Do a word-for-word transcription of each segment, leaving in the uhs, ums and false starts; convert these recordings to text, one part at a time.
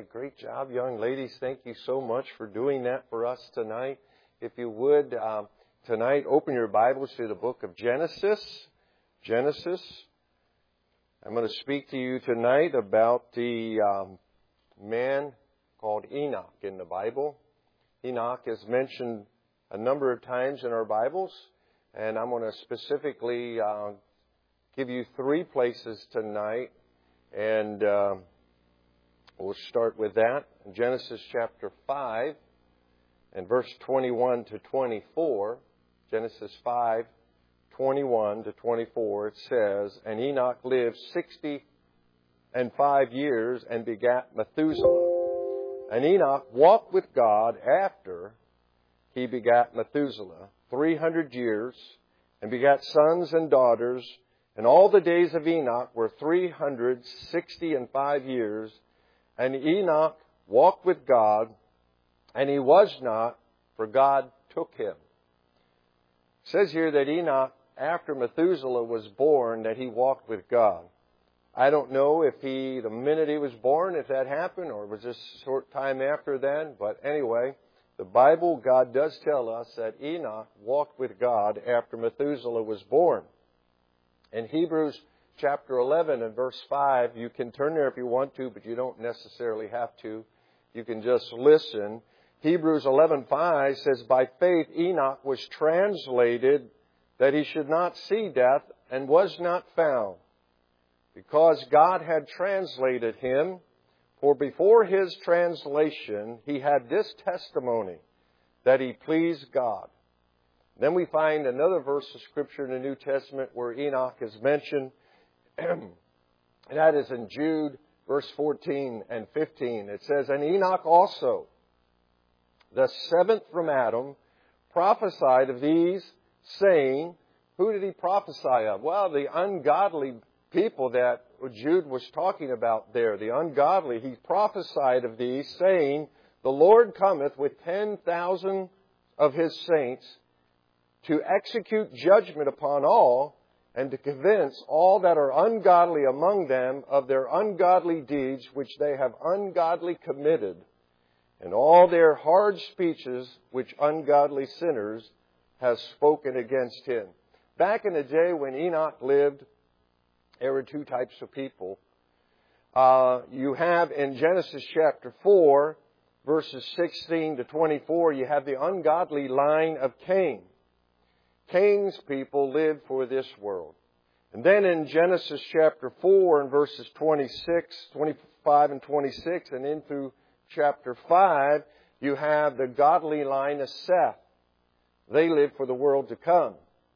right. Great job, young ladies. Thank you so much for doing that for us tonight. If you would, um, tonight, open your Bibles to the book of Genesis. Genesis. I'm going to speak to you tonight about the um, man called Enoch in the Bible. Enoch is mentioned a number of times in our Bibles, and I'm going to specifically uh, give you three places tonight, and uh, we'll start with that. In Genesis chapter five and verse twenty-one to twenty-four, Genesis five, twenty-one to twenty-four, it says, "And Enoch lived sixty and five years and begat Methuselah. And Enoch walked with God after he begat Methuselah three hundred years, and begat sons and daughters. And all the days of Enoch were three hundred sixty and five years. And Enoch walked with God, and he was not, for God took him." It says here that Enoch, after Methuselah was born, that he walked with God. I don't know if he, the minute he was born, if that happened, or it was just a short time after then. But anyway, the Bible, God does tell us that Enoch walked with God after Methuselah was born. In Hebrews chapter eleven and verse five, you can turn there if you want to, but you don't necessarily have to. You can just listen. Hebrews eleven five says, "By faith Enoch was translated that he should not see death, and was not found, because God had translated him. For before his translation he had this testimony, that he pleased God." Then we find another verse of Scripture in the New Testament where Enoch is mentioned. And that is in Jude, verse fourteen and fifteen. It says, "And Enoch also, the seventh from Adam, prophesied of these, saying," who did he prophesy of? Well, the ungodly people that Jude was talking about there, the ungodly. He prophesied of these, saying, "The Lord cometh with ten thousand of his saints, to execute judgment upon all, and to convince all that are ungodly among them of their ungodly deeds which they have ungodly committed, and all their hard speeches which ungodly sinners have spoken against him." Back in the day when Enoch lived, there were two types of people. Uh, you have in Genesis chapter four, verses sixteen to twenty-four, you have the ungodly line of Cain. Cain's people lived for this world. And then in Genesis chapter four and verses twenty-six, twenty-five and twenty-six, and into chapter five, you have the godly line of Seth. They lived for the world to come.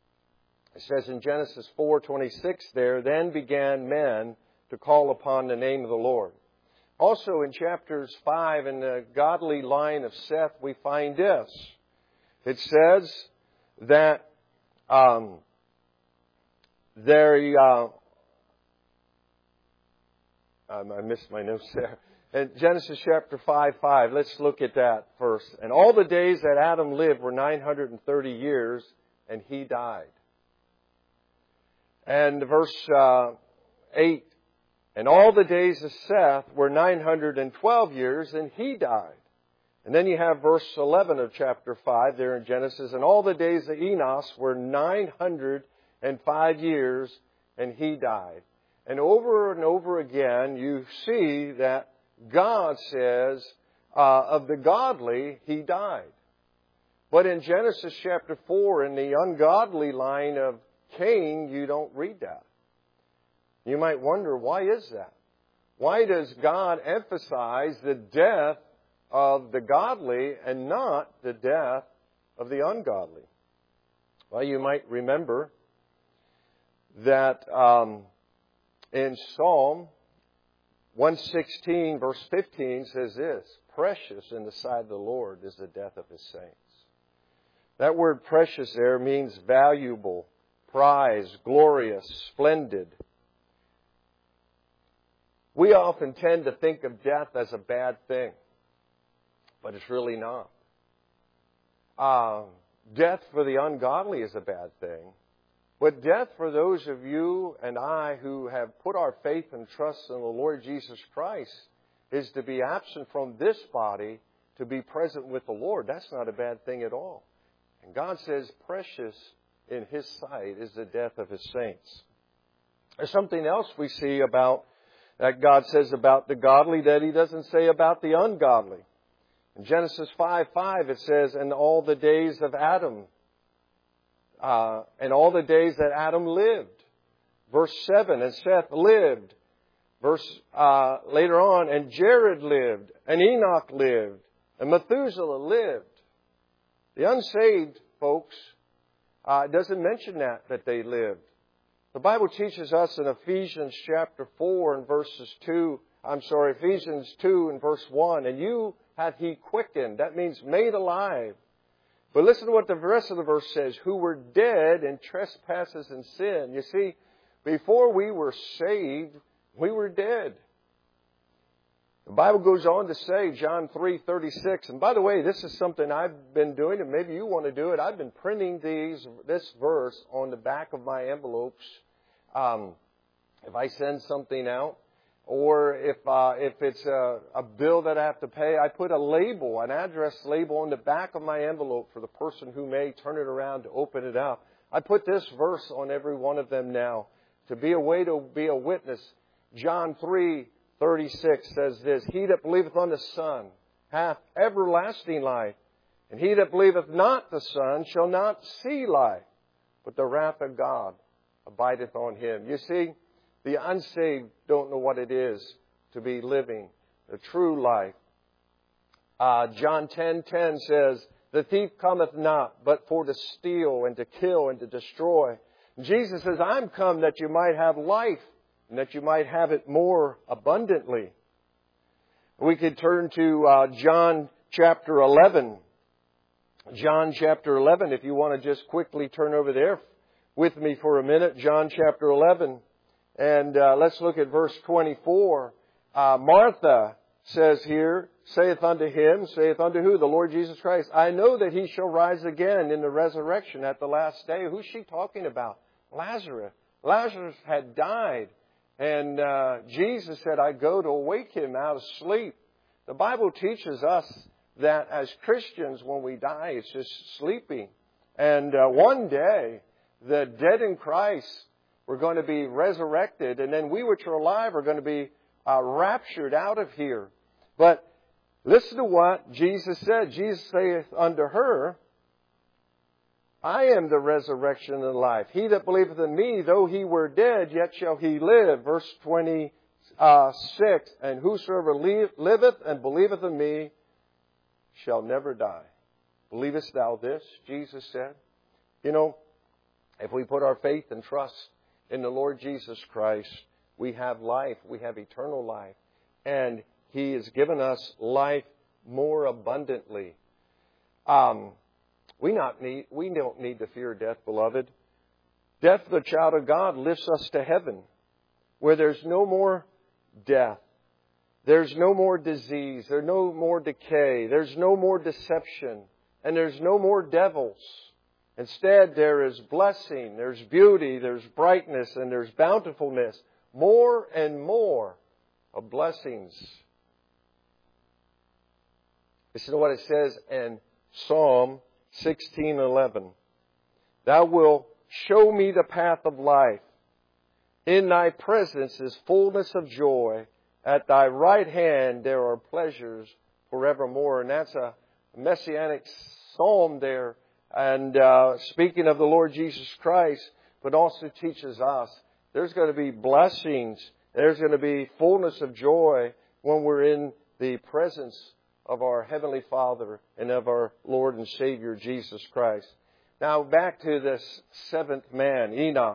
It says in Genesis four twenty-six there, "Then began men to call upon the name of the Lord." Also in chapters five, in the godly line of Seth, we find this. It says that um, there, uh, I missed my notes there. In Genesis chapter five, five, let's look at that first. "And all the days that Adam lived were nine hundred thirty years, and he died." And verse uh, eight, "And all the days of Seth were nine hundred twelve years, and he died." And then you have verse eleven of chapter five there in Genesis. "And all the days of Enos were nine hundred five years, and he died." And over and over again, you see that God says, uh, of the godly, he died. But in Genesis chapter four, in the ungodly line of Cain, you don't read that. You might wonder, why is that? Why does God emphasize the death of the godly and not the death of the ungodly? Well, you might remember that um, in Psalm one sixteen, verse fifteen says this, "Precious in the sight of the Lord is the death of his saints." That word precious there means valuable, prized, glorious, splendid. We often tend to think of death as a bad thing, but it's really not. Uh, death for the ungodly is a bad thing, but death for those of you and I who have put our faith and trust in the Lord Jesus Christ is to be absent from this body to be present with the Lord. That's not a bad thing at all. And God says precious in His sight is the death of His saints. There's something else we see about that God says about the godly that He doesn't say about the ungodly. In Genesis five five it says, and all the days of Adam, uh, and all the days that Adam lived. Verse seven, and Seth lived. Verse uh, later on, and Jared lived, and Enoch lived, and Methuselah lived. The unsaved folks, uh, doesn't mention that, that they lived. The Bible teaches us in Ephesians chapter four and verses two, I'm sorry, Ephesians two and verse one, and you hath He quickened. That means made alive. But listen to what the rest of the verse says, who were dead in trespasses and sin. You see, before we were saved, we were dead. The Bible goes on to say, John three thirty-six, and by the way, this is something I've been doing, and maybe you want to do it. I've been printing these, this verse on the back of my envelopes. Um, if I send something out, or if uh, if it's a, a bill that I have to pay, I put a label, an address label on the back of my envelope for the person who may turn it around to open it up. I put this verse on every one of them now to be a way to be a witness. John three thirty-six says this, he that believeth on the Son hath everlasting life, and he that believeth not the Son shall not see life, but the wrath of God abideth on him. You see, the unsaved don't know what it is to be living the true life. Uh, John ten ten says, the thief cometh not, but for to steal and to kill and to destroy. And Jesus says, I'm come that you might have life, and that you might have it more abundantly. We could turn to uh, John chapter eleven. John chapter eleven, if you want to just quickly turn over there with me for a minute. John chapter eleven. And uh, let's look at verse twenty-four. Uh, Martha says here, saith unto him, saith unto who? The Lord Jesus Christ. I know that He shall rise again in the resurrection at the last day. Who's she talking about? Lazarus. Lazarus had died. And uh, Jesus said, I go to awake him out of sleep. The Bible teaches us that as Christians, when we die, it's just sleeping. And uh, one day, the dead in Christ were going to be resurrected. And then we which are alive are going to be uh, raptured out of here. But listen to what Jesus said. Jesus saith unto her, I am the resurrection and the life. He that believeth in me, though he were dead, yet shall he live. Verse twenty-six, and whosoever liveth and believeth in me shall never die. Believest thou this? Jesus said. You know, if we put our faith and trust in the Lord Jesus Christ, we have life. We have eternal life. And He has given us life more abundantly. Um... We not need, we don't need to fear death, beloved. Death, the child of God, lifts us to heaven, where there's no more death. There's no more disease. There's no more decay. There's no more deception. And there's no more devils. Instead, there is blessing, there's beauty, there's brightness, and there's bountifulness. More and more of blessings. Listen to what it says in Psalm sixteen eleven. Thou wilt show me the path of life. In Thy presence is fullness of joy. At Thy right hand there are pleasures forevermore. And that's a messianic psalm there. And uh, speaking of the Lord Jesus Christ, but also teaches us there's going to be blessings. There's going to be fullness of joy when we're in the presence of our Heavenly Father and of our Lord and Savior Jesus Christ. Now back to this seventh man, Enoch.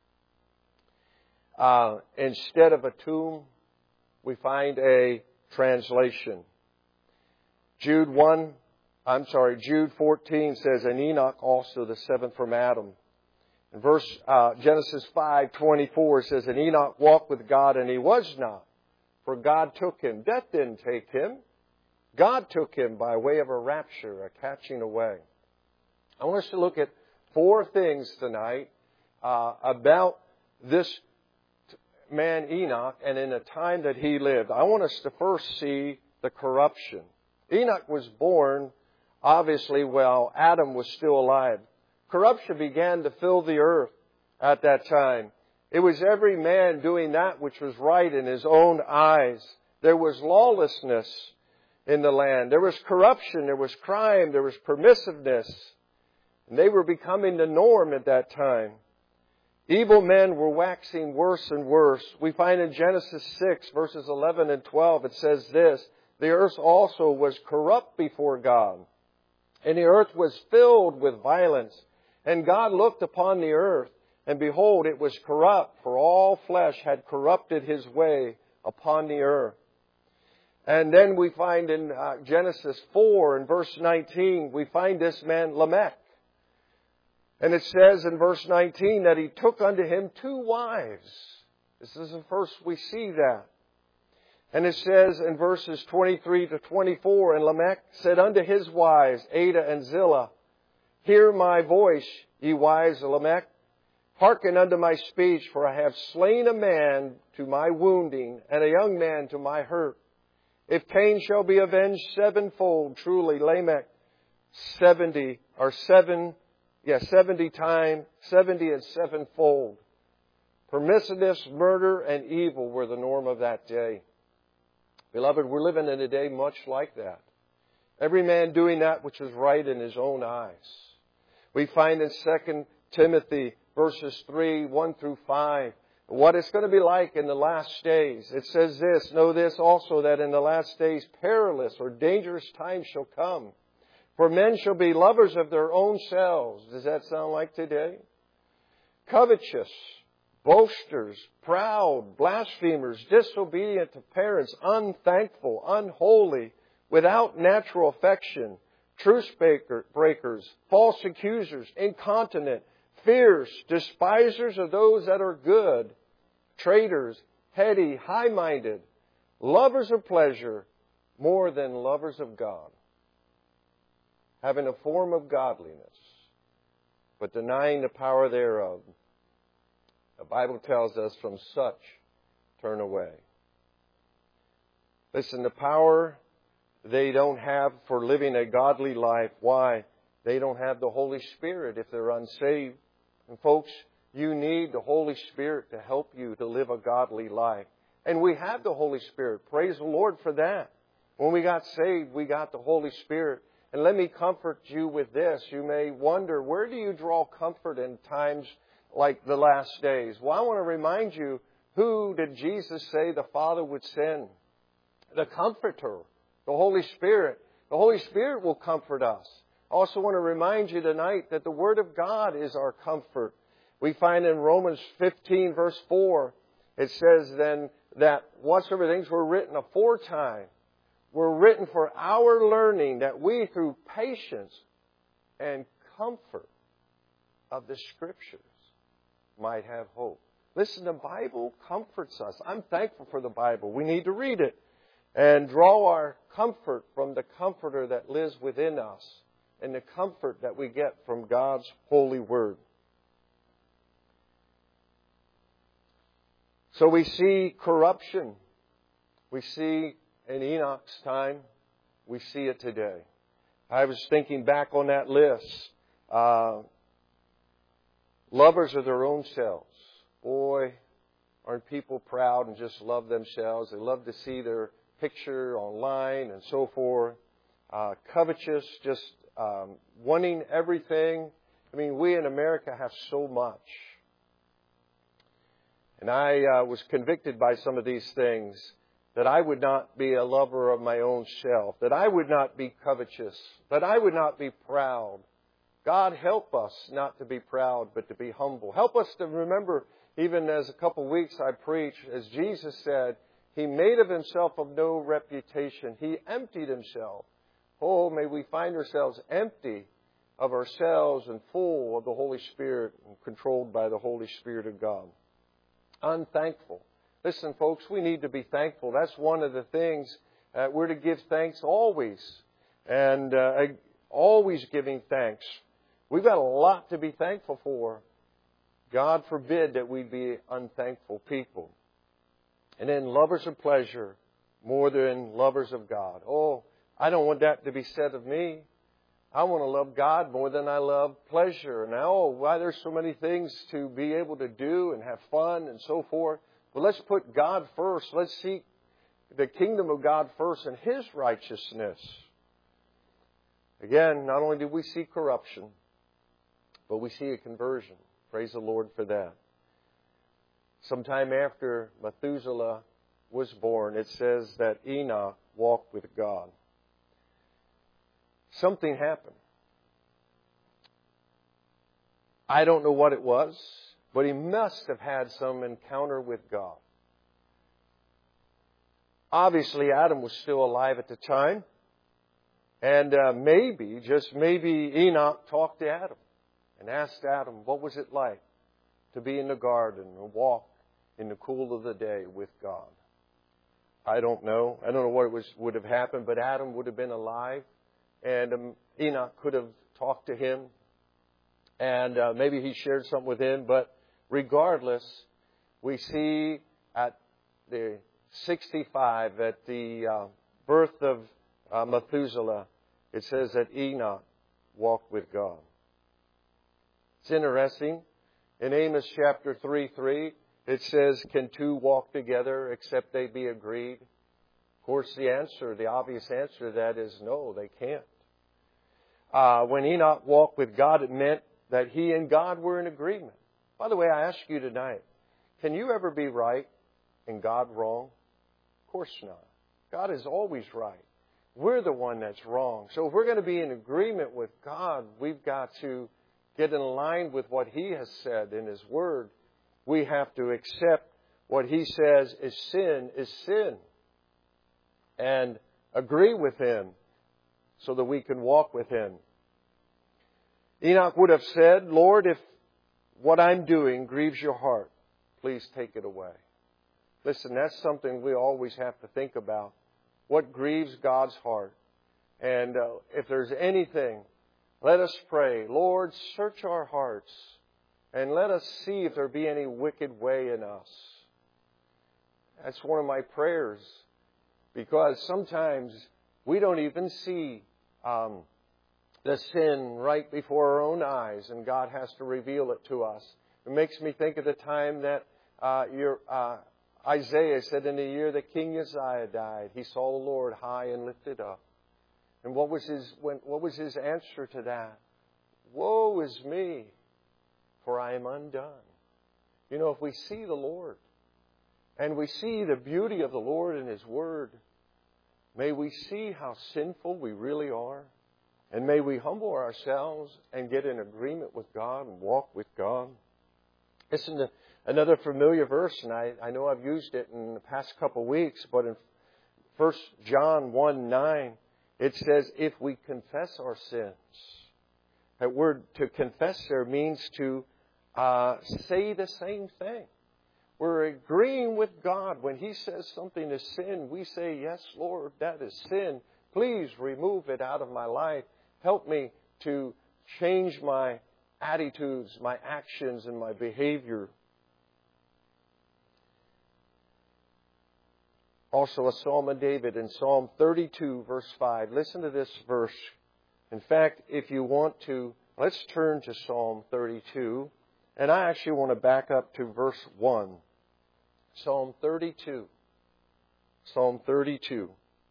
Uh, instead of a tomb, we find a translation. Jude one, I'm sorry, Jude fourteen says, and Enoch also the seventh from Adam. In verse uh, Genesis five twenty-four says, and Enoch walked with God, and he was not, for God took him. Death didn't take him. God took him by way of a rapture, a catching away. I want us to look at four things tonight uh, about this man Enoch and in the time that he lived, I want us to first see the corruption. Enoch was born, obviously, while Adam was still alive. Corruption began to fill the earth at that time. It was every man doing that which was right in his own eyes. There was lawlessness in the land. There was corruption. There was crime. There was permissiveness. And they were becoming the norm at that time. Evil men were waxing worse and worse. We find in Genesis six, verses eleven and twelve, it says this, "The earth also was corrupt before God, and the earth was filled with violence. And God looked upon the earth, and behold, it was corrupt, for all flesh had corrupted his way upon the earth." And then we find in uh, Genesis four and verse nineteen, we find this man Lamech. And it says in verse nineteen that he took unto him two wives. This is the first we see that. And it says in verses twenty-three to twenty-four, "And Lamech said unto his wives, Adah and Zillah, Hear my voice, ye wives of Lamech. Hearken unto my speech, for I have slain a man to my wounding, and a young man to my hurt. If Cain shall be avenged sevenfold, truly Lamech seventy, or seven, yeah, seventy times, seventy and sevenfold." Permissiveness, murder, and evil were the norm of that day. Beloved, we're living in a day much like that. Every man doing that which is right in his own eyes. We find in Second Timothy verses three, one through five, what it's going to be like in the last days. It says this, "Know this also, that in the last days perilous or dangerous times shall come. For men shall be lovers of their own selves." Does that sound like today? "Covetous, boasters, proud, blasphemers, disobedient to parents, unthankful, unholy, without natural affection, truce breakers, false accusers, incontinent, fierce, despisers of those that are good, traitors, heady, high-minded, lovers of pleasure more than lovers of God, having a form of godliness, but denying the power thereof. The Bible tells us, from such turn away." Listen, the power they don't have for living a godly life. Why? They don't have the Holy Spirit if they're unsaved. And folks, you need the Holy Spirit to help you to live a godly life. And we have the Holy Spirit. Praise the Lord for that. When we got saved, we got the Holy Spirit. And let me comfort you with this. You may wonder, where do you draw comfort in times like the last days? Well, I want to remind you, who did Jesus say the Father would send? The Comforter, the Holy Spirit. The Holy Spirit will comfort us. I also want to remind you tonight that the Word of God is our comfort. We find in Romans fifteen, verse four, it says then that whatsoever things were written aforetime were written for our learning, that we through patience and comfort of the Scriptures might have hope. Listen, the Bible comforts us. I'm thankful for the Bible. We need to read it and draw our comfort from the Comforter that lives within us and the comfort that we get from God's holy Word. So we see corruption. We see in Enoch's time. We see it today. I was thinking back on that list. Uh, lovers of their own selves. Boy, aren't people proud and just love themselves. They love to see their picture online and so forth. Uh, covetous, just um, wanting everything. I mean, we in America have so much. And I uh, was convicted by some of these things, that I would not be a lover of my own self, that I would not be covetous, that I would not be proud. God, help us not to be proud, but to be humble. Help us to remember, even as a couple of weeks I preached, as Jesus said, He made of Himself of no reputation. He emptied Himself. Oh, may we find ourselves empty of ourselves and full of the Holy Spirit and controlled by the Holy Spirit of God. Unthankful. Listen, folks, we need to be thankful. That's one of the things. Uh, we're to give thanks always. And uh, always giving thanks. We've got a lot to be thankful for. God forbid that we be unthankful people. And then lovers of pleasure more than lovers of God. Oh, I don't want that to be said of me. I want to love God more than I love pleasure. And oh, why there's so many things to be able to do and have fun and so forth. But let's put God first. Let's seek the kingdom of God first and His righteousness. Again, not only do we see corruption, but we see a conversion. Praise the Lord for that. Sometime after Methuselah was born, it says that Enoch walked with God. Something happened. I don't know what it was, but he must have had some encounter with God. Obviously, Adam was still alive at the time. And uh, maybe, just maybe, Enoch talked to Adam and asked Adam, what was it like to be in the garden and walk in the cool of the day with God? I don't know. I don't know what it was, would have happened, but Adam would have been alive. And um, Enoch could have talked to him. And uh, maybe he shared something with him. But regardless, we see at the sixty-five, at the uh, birth of uh, Methuselah, it says that Enoch walked with God. It's interesting. In Amos chapter three three, it says, can two walk together except they be agreed? Of course, the answer, the obvious answer to that is no, they can't. Uh, when Enoch walked with God, it meant that he and God were in agreement. By the way, I ask you tonight, can you ever be right and God wrong? Of course not. God is always right. We're the one that's wrong. So if we're going to be in agreement with God, we've got to get in line with what He has said in His Word. We have to accept what He says is sin is sin and agree with Him so that we can walk with Him. Enoch would have said, Lord, if what I'm doing grieves your heart, please take it away. Listen, that's something we always have to think about. What grieves God's heart? And uh, if there's anything, let us pray, Lord, search our hearts and let us see if there be any wicked way in us. That's one of my prayers, because sometimes we don't even see um, the sin right before our own eyes, and God has to reveal it to us. It makes me think of the time that uh, your, uh, Isaiah said, in the year that King Uzziah died, he saw the Lord high and lifted up. And what was his when, what was his answer to that? Woe is me, for I am undone. You know, if we see the Lord and we see the beauty of the Lord in His Word, may we see how sinful we really are. And may we humble ourselves and get in agreement with God and walk with God. Listen to another familiar verse, and I, I know I've used it in the past couple of weeks, but in First John one nine, it says, if we confess our sins. That word to confess there means to uh, say the same thing. We're agreeing with God. When He says something is sin, we say, yes, Lord, that is sin. Please remove it out of my life. Help me to change my attitudes, my actions, and my behavior. Also a Psalm of David in Psalm thirty-two, verse five. Listen to this verse. In fact, if you want to, let's turn to Psalm thirty-two. And I actually want to back up to verse one. Psalm thirty-two. Psalm thirty-two.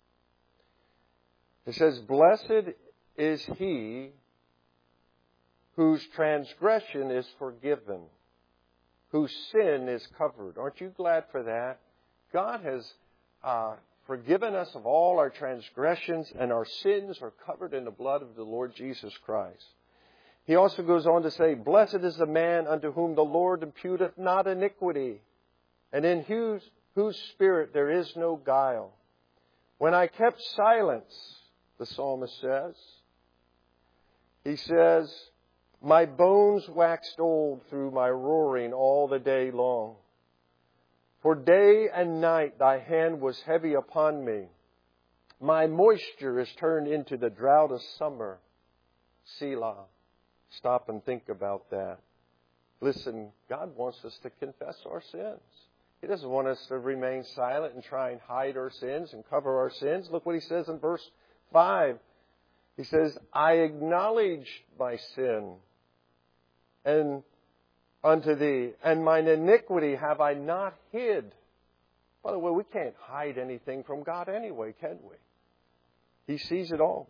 It says, blessed is he whose transgression is forgiven, whose sin is covered. Aren't you glad for that? God has uh, forgiven us of all our transgressions, and our sins are covered in the blood of the Lord Jesus Christ. He also goes on to say, blessed is the man unto whom the Lord imputeth not iniquity, and in whose, whose spirit there is no guile. When I kept silence, the psalmist says, he says, my bones waxed old through my roaring all the day long. For day and night thy hand was heavy upon me. My moisture is turned into the drought of summer. Selah. Stop and think about that. Listen, God wants us to confess our sins. He doesn't want us to remain silent and try and hide our sins and cover our sins. Look what He says in verse five. He says, I acknowledge my sin and unto Thee, and mine iniquity have I not hid. By the way, we can't hide anything from God anyway, can we? He sees it all.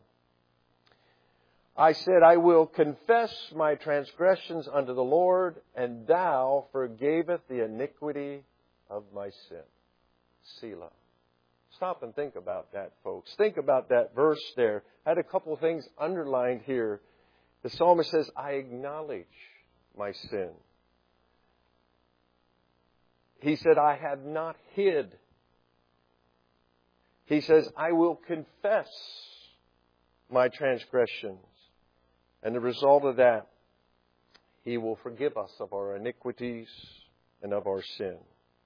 I said, I will confess my transgressions unto the Lord, and Thou forgavest the iniquity of my sin. Selah. Stop and think about that, folks. Think about that verse there. I had a couple of things underlined here. The psalmist says, I acknowledge my sin. He said, I have not hid. He says, I will confess my transgressions. And the result of that, He will forgive us of our iniquities and of our sin.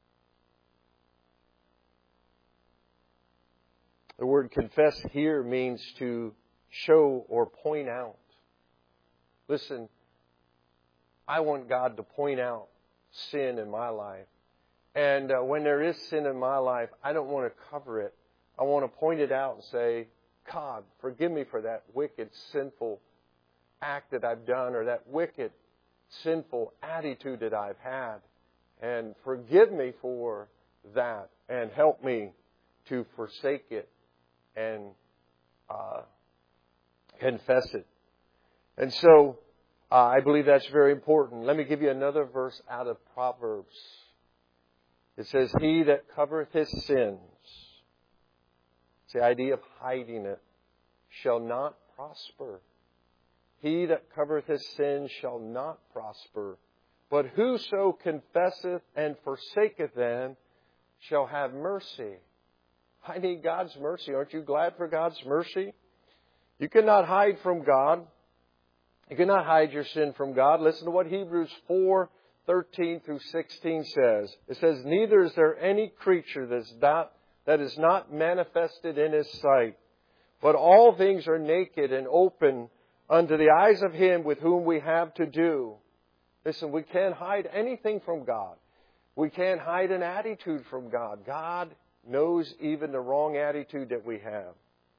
The word confess here means to show or point out. Listen, I want God to point out sin in my life. And uh, when there is sin in my life, I don't want to cover it. I want to point it out and say, God, forgive me for that wicked, sinful act that I've done, or that wicked, sinful attitude that I've had. And forgive me for that, and help me to forsake it and uh, confess it. And so, uh, I believe that's very important. Let me give you another verse out of Proverbs. It says, He that covereth his sins, it's the idea of hiding it, shall not prosper. He that covereth his sins shall not prosper. But whoso confesseth and forsaketh them shall have mercy. I need God's mercy. Aren't you glad for God's mercy? You cannot hide from God. You cannot hide your sin from God. Listen to what Hebrews four thirteen through sixteen says. It says, Neither is there any creature that is not, that is not manifested in His sight, but all things are naked and open unto the eyes of Him with whom we have to do. Listen, we can't hide anything from God. We can't hide an attitude from God. God knows even the wrong attitude that we have.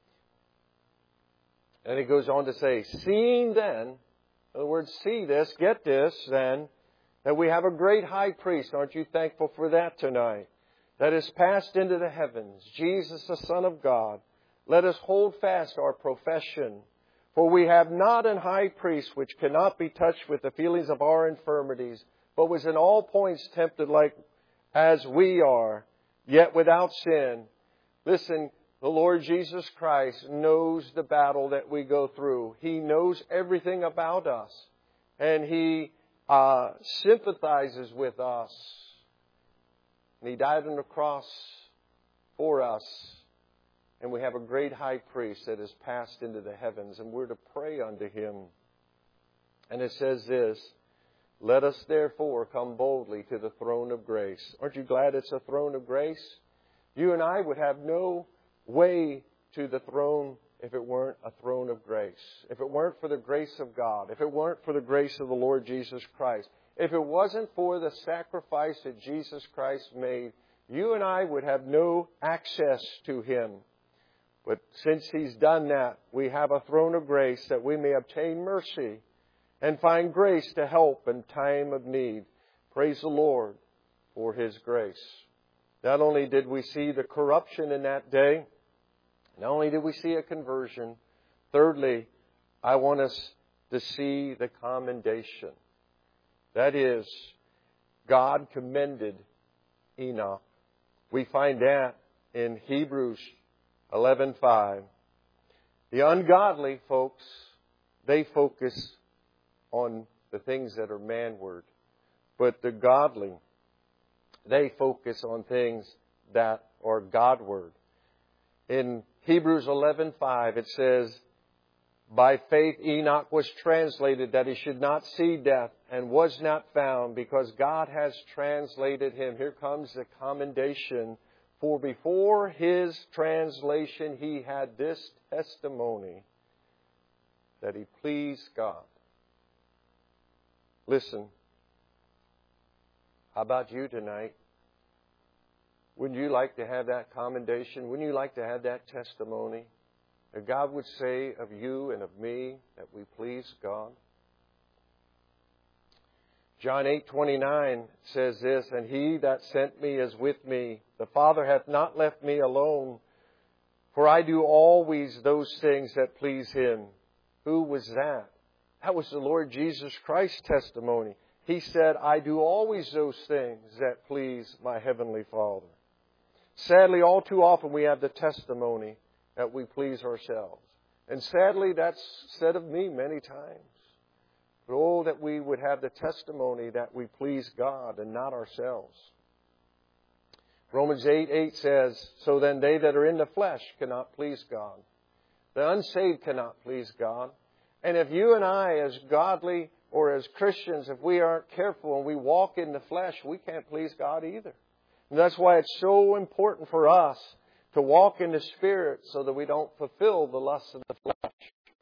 And He goes on to say, Seeing then, in other words, see this, get this then, that we have a great high priest. Aren't you thankful for that tonight? That is passed into the heavens, Jesus the Son of God. Let us hold fast our profession. For we have not an high priest which cannot be touched with the feelings of our infirmities, but was in all points tempted like as we are, yet without sin. Listen, the Lord Jesus Christ knows the battle that we go through. He knows everything about us. And He uh, sympathizes with us. And He died on the cross for us. And we have a great high priest that has passed into the heavens. And we're to pray unto Him. And it says this, Let us therefore come boldly to the throne of grace. Aren't you glad it's a throne of grace? You and I would have no way to the throne if it weren't a throne of grace. If it weren't for the grace of God. If it weren't for the grace of the Lord Jesus Christ. If it wasn't for the sacrifice that Jesus Christ made, you and I would have no access to Him. But since He's done that, we have a throne of grace that we may obtain mercy and find grace to help in time of need. Praise the Lord for His grace. Not only did we see the corruption in that day, not only did we see a conversion, thirdly, I want us to see the commendation. That is, God commended Enoch. We find that in Hebrews eleven five. The ungodly, folks, they focus on the things that are manward. But the godly, they focus on things that are Godward. In Hebrews eleven five, it says, By faith Enoch was translated that he should not see death, and was not found, because God has translated him. Here comes the commendation. For before his translation he had this testimony, that he pleased God. Listen, how about you tonight? Wouldn't you like to have that commendation? Wouldn't you like to have that testimony? That God would say of you and of me that we please God? John eight twenty-nine says this, "And he that sent me is with me. The Father hath not left me alone, for I do always those things that please Him." Who was that? That was the Lord Jesus Christ's testimony. He said, "I do always those things that please my Heavenly Father." Sadly, all too often we have the testimony that we please ourselves. And sadly, that's said of me many times. But oh, that we would have the testimony that we please God and not ourselves. Romans eight eight says, "So then they that are in the flesh cannot please God. The unsaved cannot please God." And if you and I, as godly or as Christians, if we aren't careful and we walk in the flesh, we can't please God either. And that's why it's so important for us to walk in the Spirit so that we don't fulfill the lusts of the flesh.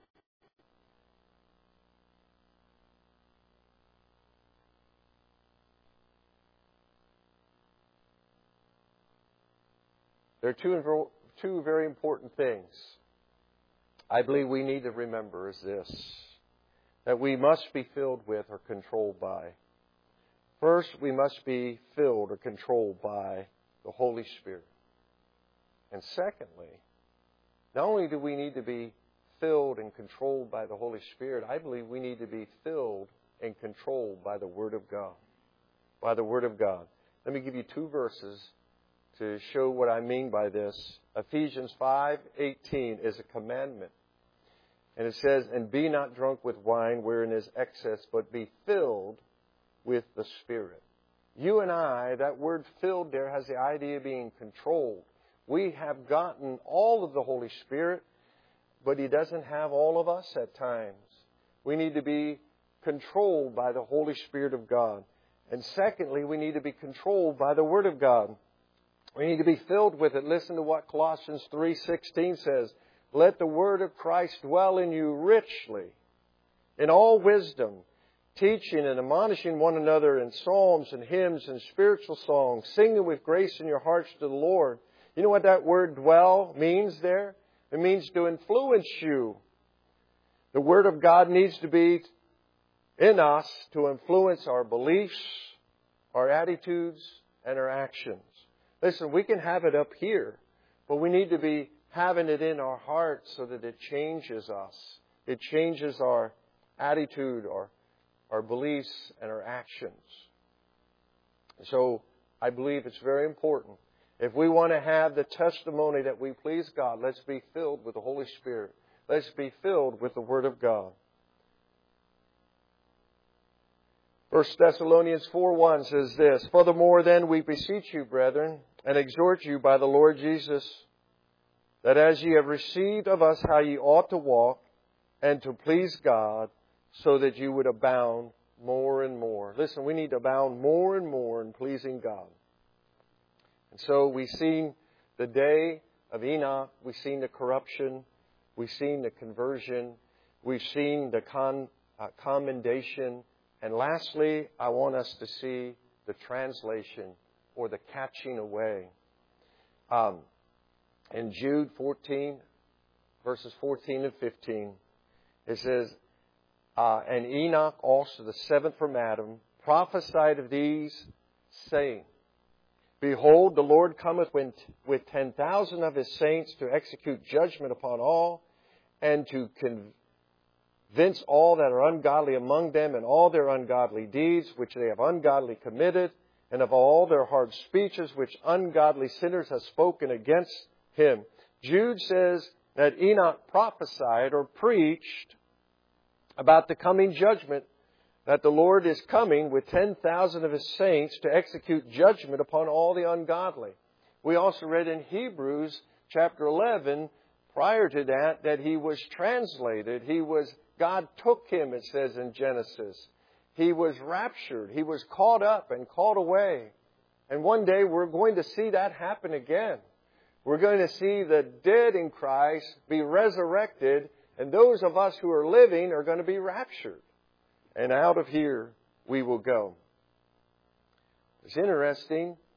There are two, two very important things I believe we need to remember is this, that we must be filled with or controlled by. First, we must be filled or controlled by the Holy Spirit. And secondly, not only do we need to be filled and controlled by the Holy Spirit, I believe we need to be filled and controlled by the Word of God. By the Word of God. Let me give you two verses to show what I mean by this. Ephesians five eighteen is a commandment. And it says, "And be not drunk with wine wherein is excess, but be filled with the Spirit." You and I, that word filled there has the idea of being controlled. We have gotten all of the Holy Spirit, but He doesn't have all of us at times. We need to be controlled by the Holy Spirit of God. And secondly, we need to be controlled by the Word of God. We need to be filled with it. Listen to what Colossians three sixteen says. "Let the word of Christ dwell in you richly, in all wisdom, teaching and admonishing one another in psalms and hymns and spiritual songs, singing with grace in your hearts to the Lord." You know what that word dwell means there? It means to influence you. The Word of God needs to be in us to influence our beliefs, our attitudes, and our actions. Listen, we can have it up here, but we need to be having it in our hearts so that it changes us. It changes our attitude, our, our beliefs, and our actions. So I believe it's very important. If we want to have the testimony that we please God, let's be filled with the Holy Spirit. Let's be filled with the Word of God. First Thessalonians four one says this, "Furthermore then we beseech you, brethren, and exhort you by the Lord Jesus, that as ye have received of us how ye ought to walk, and to please God, so that you would abound more and more." Listen, we need to abound more and more in pleasing God. And so we've seen the day of Enoch. We've seen the corruption. We've seen the conversion. We've seen the con, uh, commendation. And lastly, I want us to see the translation or the catching away. Um, in Jude fourteen, verses fourteen and fifteen, it says, uh, "And Enoch also, the seventh from Adam, prophesied of these, saying, Behold, the Lord cometh with ten thousand of His saints to execute judgment upon all, and to convince all that are ungodly among them and all their ungodly deeds which they have ungodly committed, and of all their hard speeches which ungodly sinners have spoken against Him." Jude says that Enoch prophesied or preached about the coming judgment, that the Lord is coming with ten thousand of His saints to execute judgment upon all the ungodly. We also read in Hebrews chapter eleven, prior to that, that He was translated. He was, God took Him, it says in Genesis. He was raptured. He was caught up and caught away. And one day we're going to see that happen again. We're going to see the dead in Christ be resurrected, and those of us who are living are going to be raptured. And out of here we will go. It's interesting.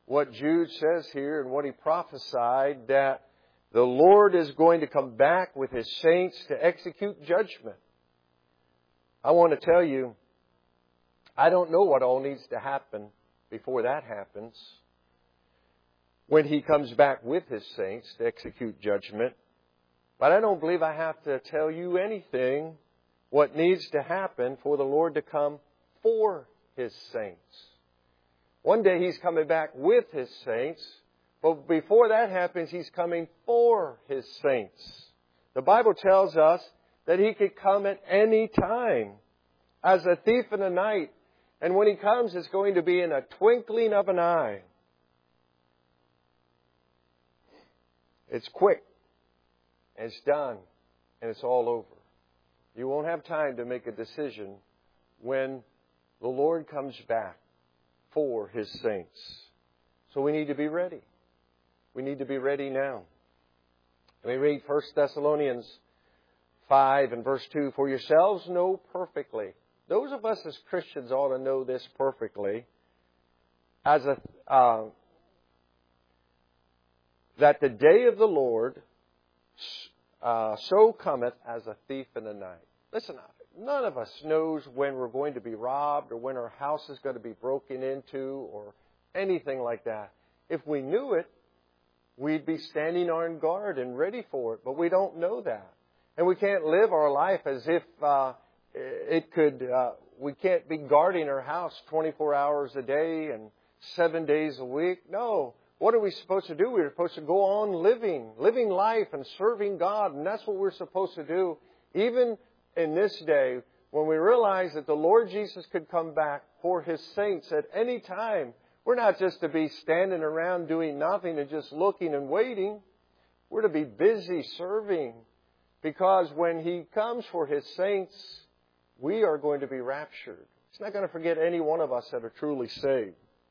what Jude says here and what he prophesied, that the Lord is going to come back with His saints to execute judgment. I want to tell you, I don't know what all needs to happen before that happens. When He comes back with His saints to execute judgment. But I don't believe I have to tell you anything what needs to happen for the Lord to come for His saints. One day He's coming back with His saints, but before that happens, He's coming for His saints. The Bible tells us that He could come at any time as a thief in the night. And when He comes, it's going to be in a twinkling of an eye. It's quick. It's done. And it's all over. You won't have time to make a decision when the Lord comes back for His saints. So we need to be ready. We need to be ready now. Let me read First Thessalonians five and verse two. For yourselves know perfectly. Those of us as Christians ought to know this perfectly. As a, uh, that the day of the Lord uh, so cometh as a thief in the night. Listen, none of us knows when we're going to be robbed or when our house is going to be broken into or anything like that. If we knew it, we'd be standing on guard and ready for it. But we don't know that. And we can't live our life as if uh, it could, uh, we can't be guarding our house twenty-four hours a day and seven days a week. No. What are we supposed to do? We're supposed to go on living, living life and serving God. And that's what we're supposed to do. Even in this day, when we realize that the Lord Jesus could come back for His saints at any time, we're not just to be standing around doing nothing and just looking and waiting. We're to be busy serving. Because when He comes for His saints, we are going to be raptured. He's not going to forget any one of us that are truly saved.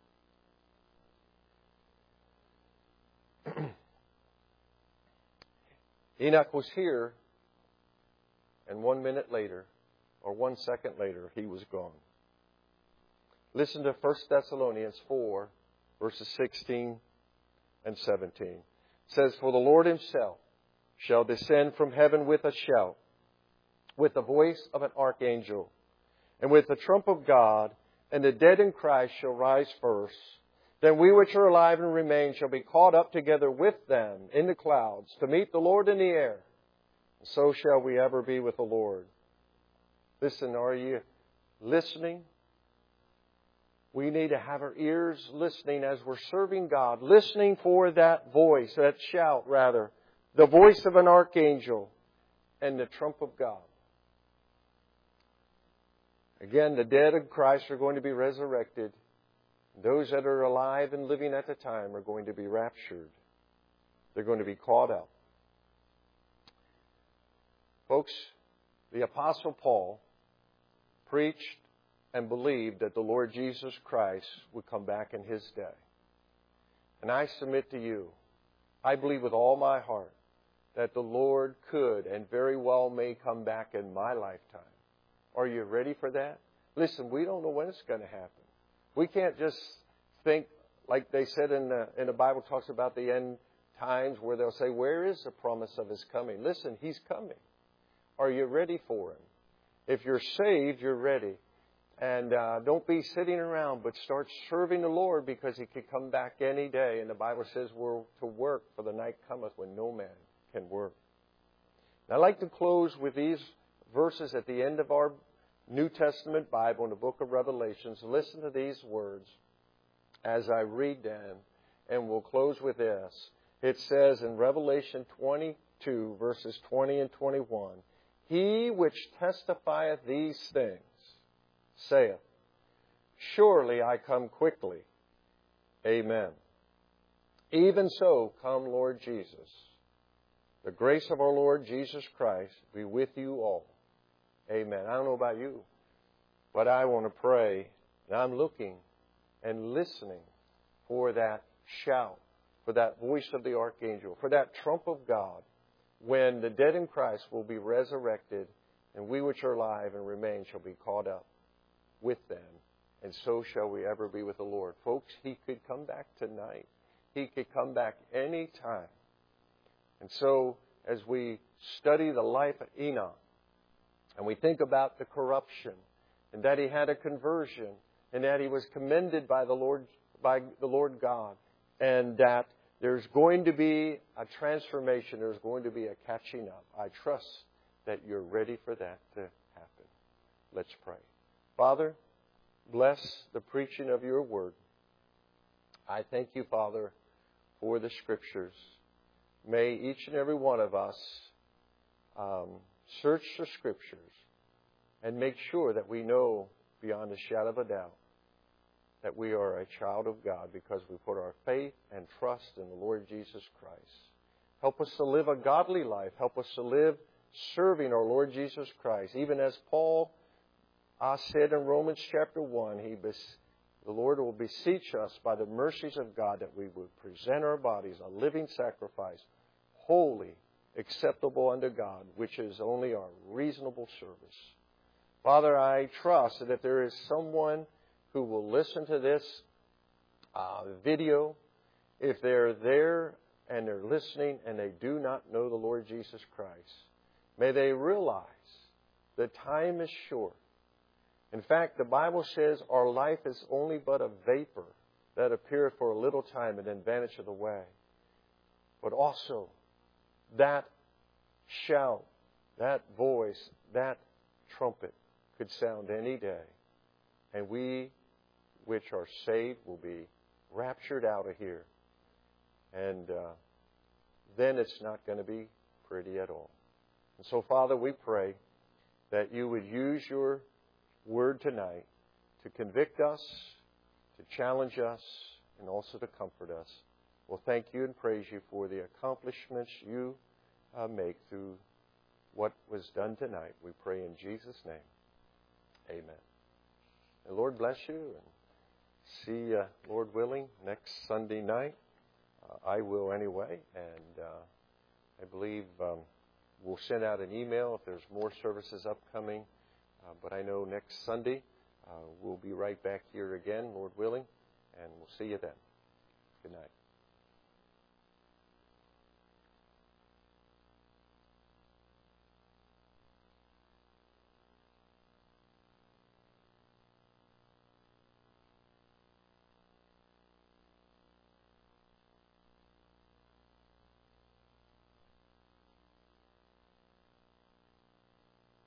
Enoch was here, and one minute later, or one second later, he was gone. Listen to First Thessalonians four, verses sixteen and seventeen. It says, For the Lord Himself shall descend from heaven with a shout, with the voice of an archangel, and with the trump of God, and the dead in Christ shall rise first. Then we which are alive and remain shall be caught up together with them in the clouds to meet the Lord in the air. And so shall we ever be with the Lord. Listen, are you listening? We need to have our ears listening as we're serving God, listening for that voice, that shout rather, the voice of an archangel and the trump of God. Again, the dead in Christ are going to be resurrected. Those that are alive and living at the time are going to be raptured. They're going to be caught up. Folks, the Apostle Paul preached and believed that the Lord Jesus Christ would come back in His day. And I submit to you, I believe with all my heart that the Lord could and very well may come back in my lifetime. Are you ready for that? Listen, we don't know when it's going to happen. We can't just think, like they said in the, in the Bible talks about the end times, where they'll say, where is the promise of His coming? Listen, He's coming. Are you ready for Him? If you're saved, you're ready. And uh, don't be sitting around, but start serving the Lord, because He could come back any day. And the Bible says we're to work, for the night cometh when no man can work. Now, I'd like to close with these verses at the end of our New Testament Bible in the book of Revelations. Listen to these words as I read them, and we'll close with this. It says in Revelation twenty-two, verses twenty and twenty-one, He which testifieth these things saith, Surely I come quickly. Amen. Even so, come Lord Jesus. The grace of our Lord Jesus Christ be with you all. Amen. I don't know about you, but I want to pray, and I'm looking and listening for that shout, for that voice of the archangel, for that trump of God, when the dead in Christ will be resurrected, and we which are alive and remain shall be caught up with them and so shall we ever be with the Lord. Folks, He could come back tonight. He could come back any time. And so, as we study the life of Enoch, and we think about the corruption, and that he had a conversion, and that he was commended by the Lord, by the Lord God, and that there's going to be a transformation, there's going to be a catching up. I trust that you're ready for that to happen. Let's pray. Father, bless the preaching of your word. I thank you, Father, for the Scriptures. May each and every one of us um, search the Scriptures and make sure that we know beyond a shadow of a doubt that we are a child of God because we put our faith and trust in the Lord Jesus Christ. Help us to live a godly life. Help us to live serving our Lord Jesus Christ. Even as Paul uh, said in Romans chapter one, he bes- the Lord will beseech us by the mercies of God that we would present our bodies a living sacrifice, holy, acceptable unto God, which is only our reasonable service. Father, I trust that if there is someone who will listen to this uh, video, if they're there and they're listening and they do not know the Lord Jesus Christ, may they realize the time is short. In fact, the Bible says our life is only but a vapor that appeareth for a little time and then vanisheth away. But also, that shout, that voice, that trumpet could sound any day. And we, which are saved, will be raptured out of here. And uh, then it's not going to be pretty at all. And so, Father, we pray that you would use your word tonight to convict us, to challenge us, and also to comfort us. We'll thank you and praise you for the accomplishments you uh, make through what was done tonight. We pray in Jesus' name. Amen. The Lord bless you, and see you, Lord willing, next Sunday night. Uh, I will anyway, and uh, I believe um, we'll send out an email if there's more services upcoming. Uh, but I know next Sunday uh, we'll be right back here again, Lord willing, and we'll see you then. Good night.